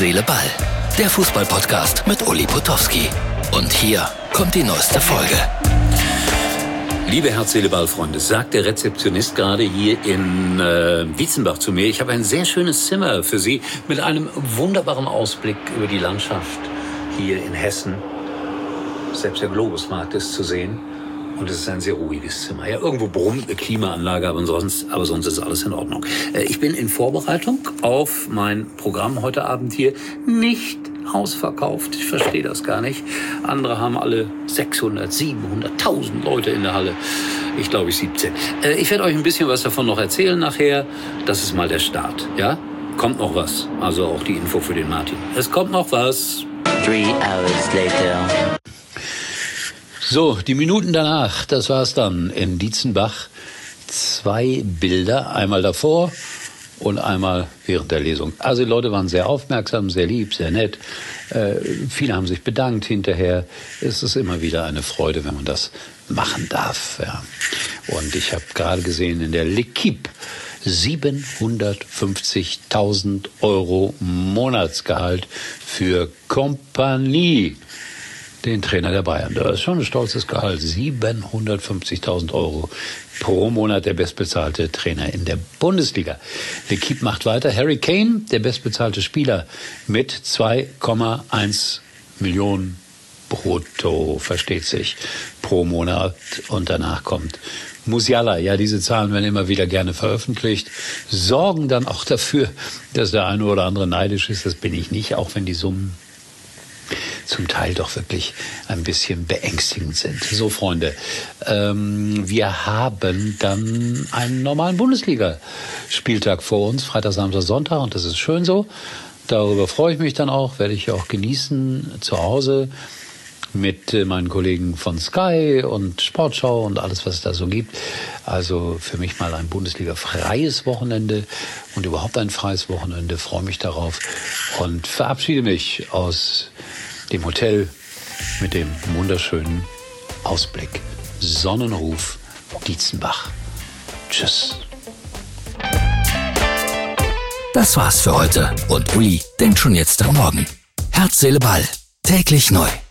Seele, Ball. Der Fußball-Podcast mit Uli Potowski. Und hier kommt die neueste Folge. Liebe Herz, Seele, Ball-Freunde, sagt der Rezeptionist gerade hier in Dietzenbach zu mir. Ich habe ein sehr schönes Zimmer für Sie mit einem wunderbaren Ausblick über die Landschaft hier in Hessen. Selbst der Globusmarkt ist zu sehen. Und es ist ein sehr ruhiges Zimmer. Ja, irgendwo brummt eine Klimaanlage, aber sonst ist alles in Ordnung. Ich bin in Vorbereitung auf mein Programm heute Abend hier. Nicht ausverkauft. Ich verstehe das gar nicht. Andere haben alle 600, 700, 1000 Leute in der Halle. Ich glaube, 17. Ich werde euch ein bisschen was davon noch erzählen nachher. Das ist mal der Start. Ja? Kommt noch was. Also auch die Info für den Martin. Es kommt noch was. 3 hours later. So, die Minuten danach, das war's dann in Dietzenbach. 2 Bilder, einmal davor und einmal während der Lesung. Also die Leute waren sehr aufmerksam, sehr lieb, sehr nett. Viele haben sich bedankt hinterher. Es ist immer wieder eine Freude, wenn man das machen darf. Ja. Und ich habe gerade gesehen in der L'Équipe 750.000 € Monatsgehalt für Kompanie. Den Trainer der Bayern. Das ist schon ein stolzes Gehalt. 750.000 € pro Monat, der bestbezahlte Trainer in der Bundesliga. L'Équipe macht weiter. Harry Kane, der bestbezahlte Spieler, mit 2,1 Millionen brutto, versteht sich, pro Monat. Und danach kommt Musiala. Ja, diese Zahlen werden immer wieder gerne veröffentlicht, sorgen dann auch dafür, dass der eine oder andere neidisch ist. Das bin ich nicht, auch wenn die Summen zum Teil doch wirklich ein bisschen beängstigend sind. So, Freunde, wir haben dann einen normalen Bundesliga-Spieltag vor uns, Freitag, Samstag, Sonntag, und das ist schön so. Darüber freue ich mich dann auch, werde ich auch genießen zu Hause mit meinen Kollegen von Sky und Sportschau und alles, was es da so gibt. Also für mich mal ein Bundesliga-freies Wochenende und überhaupt ein freies Wochenende. Freue mich darauf und verabschiede mich aus dem Hotel mit dem wunderschönen Ausblick. Sonnenruf Dietzenbach. Tschüss. Das war's für heute. Und Uli denkt schon jetzt am Morgen. Herz, Seele, Ball. Täglich neu.